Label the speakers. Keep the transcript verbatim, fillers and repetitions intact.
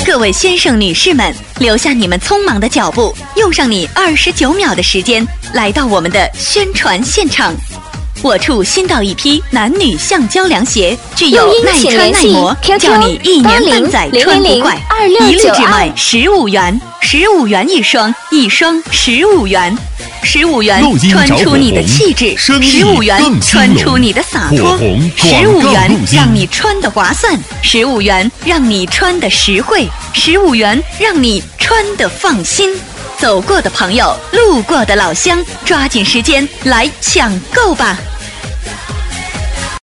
Speaker 1: 各位先生女士们，留下你们匆忙的脚步，用上你二十九秒的时间，来到我们的宣传现场。我处新到一批男女橡胶凉鞋，具有耐穿耐磨，叫你一年半载穿不坏。一律只卖十五元，十五元一双，一双十五元。十五元穿出你的气质，十五元穿出你的洒脱，十五元让你穿得划算，十五元让你穿得实惠，十五元让你穿得放心。走过的朋友，路过的老乡，抓紧时间来抢购吧！